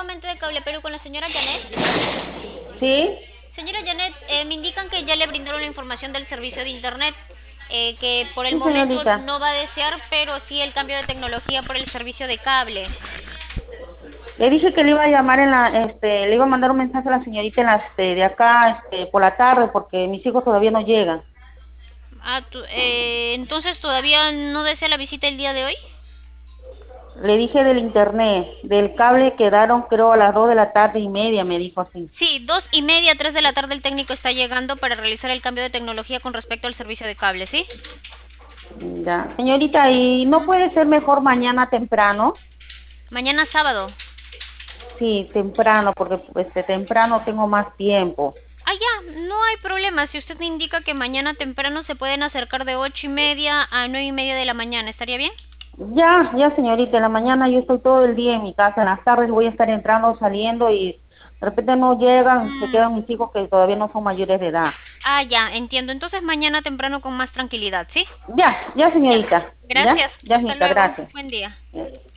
nuevamente de Cable Perú con la señora Janet. Sí, Señora Janet, me indican que ya le brindaron la información del servicio de Internet, que por el sí, momento señorita. no va a desear, pero sí el cambio de tecnología por el servicio de cable. Le dije que le iba a llamar le iba a mandar un mensaje a la señorita de acá, por la tarde, porque mis hijos todavía no llegan. Entonces todavía no desea la visita el día de hoy. Le dije del internet, del cable quedaron creo a las 2 de la tarde y media, me dijo así. Sí, 2:30, 3 de la tarde el técnico está llegando para realizar el cambio de tecnología con respecto al servicio de cable, ¿sí? Ya, señorita, ¿y no puede ser mejor mañana temprano? Mañana sábado. Sí, temprano, porque temprano tengo más tiempo. Ah, ya, no hay problema. Si usted me indica que mañana temprano se pueden acercar de 8:30 a 9:30 de la mañana, ¿estaría bien? Ya, ya, señorita, en la mañana yo estoy todo el día en mi casa, en las tardes voy a estar entrando, saliendo y de repente no llegan, se quedan mis hijos que todavía no son mayores de edad. Ah, ya, entiendo. Entonces mañana temprano con más tranquilidad, ¿sí? Ya, ya, Ya. señorita, ya, Gracias. ya, Hasta señorita, luego. gracias. Buen día. Ya.